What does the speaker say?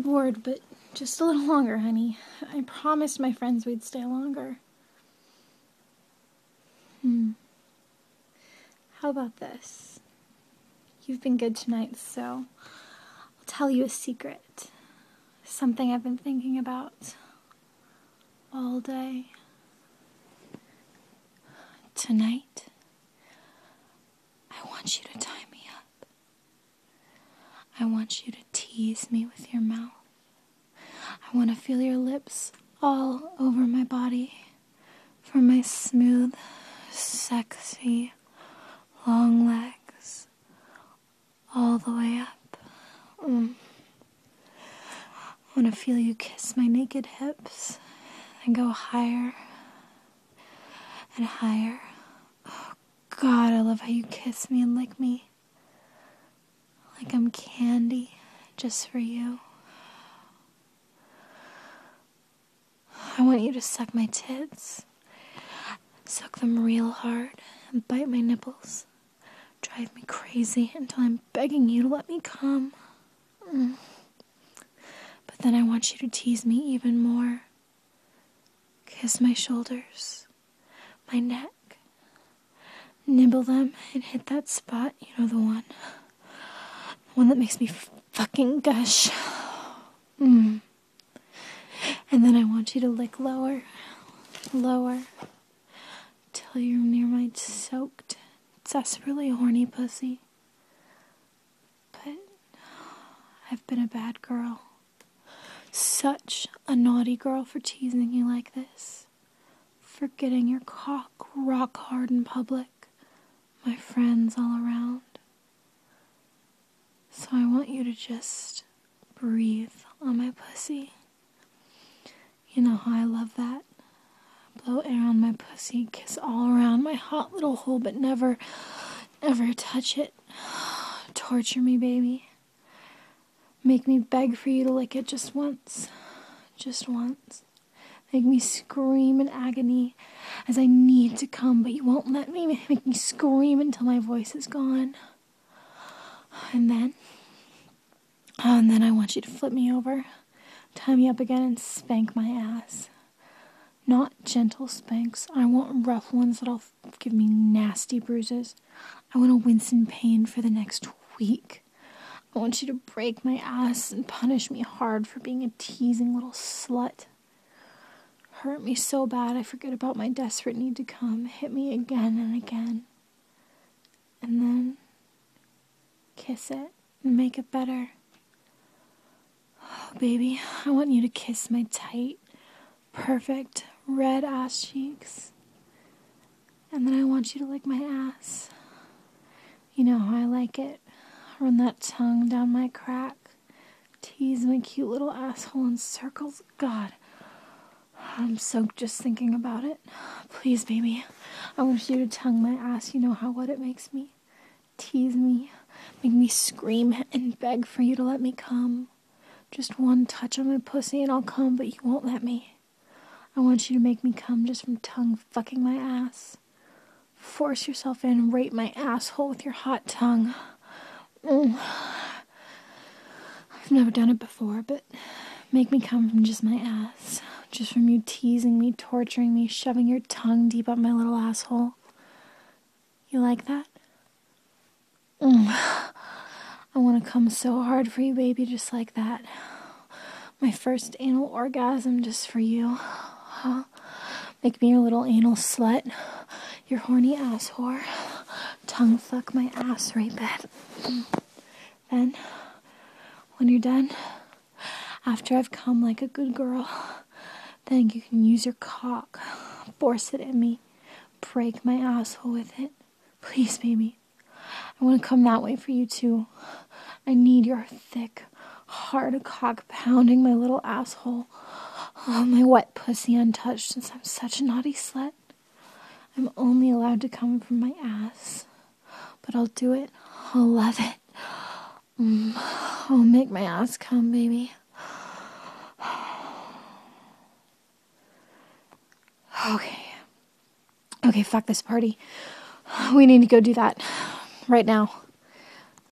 bored, but just a little longer, honey. I promised my friends we'd stay longer. How about this? You've been good tonight, so I'll tell you a secret. Something I've been thinking about all day. Tonight, I want you to tie me up. I want you to tease me with your mouth. I want to feel your lips all over my body, from my smooth, sexy, long legs, all the way up. I want to feel you kiss my naked hips and go higher and higher. Oh, God, I love how you kiss me and lick me like I'm candy just for you. I want you to suck my tits, suck them real hard, and bite my nipples. Drive me crazy until I'm begging you to let me come. But then I want you to tease me even more. Kiss my shoulders, my neck, nibble them and hit that spot, you know, the one that makes me fucking gush. And then I want you to lick lower, till you're near my soaked, desperately horny pussy. But I've been a bad girl. Such a naughty girl for teasing you like this. For getting your cock rock hard in public. My friends all around. So I want you to just breathe on my pussy. You know how I love that. Blow air on my pussy, kiss all around my hot little hole, but never, ever touch it. Torture me, baby. Make me beg for you to lick it just once. Just once. Make me scream in agony as I need to come, but you won't let me. Make me scream until my voice is gone. And then I want you to flip me over, tie me up again, and spank my ass. Not gentle spanks. I want rough ones that'll give me nasty bruises. I want to wince in pain for the next week. I want you to break my ass and punish me hard for being a teasing little slut. Hurt me so bad I forget about my desperate need to come. Hit me again and again. And then kiss it and make it better. Oh, baby, I want you to kiss my tight, perfect, red ass cheeks. And then I want you to lick my ass. You know how I like it. Run that tongue down my crack. Tease my cute little asshole in circles. God, I'm soaked just thinking about it. Please, baby, I want you to tongue my ass. You know how wet it makes me. Tease me. Make me scream and beg for you to let me come. Just one touch on my pussy and I'll come, but you won't let me. I want you to make me come just from tongue fucking my ass. Force yourself in and rape my asshole with your hot tongue. I've never done it before, but make me come from just my ass. Just from you teasing me, torturing me, shoving your tongue deep up my little asshole. You like that? I want to come so hard for you, baby, just like that. My first anal orgasm just for you. Huh? Make me your little anal slut. Your horny ass whore. Tongue fuck my ass right back. Then, when you're done, after I've come like a good girl, then you can use your cock. Force it in me. Break my asshole with it. Please, baby. I want to come that way for you, too. I need your thick, hard cock pounding my little asshole. Oh, my wet pussy untouched since I'm such a naughty slut. I'm only allowed to come from my ass. But I'll do it. I'll love it. I'll make my ass come, baby. Okay, fuck this party. We need to go do that right now.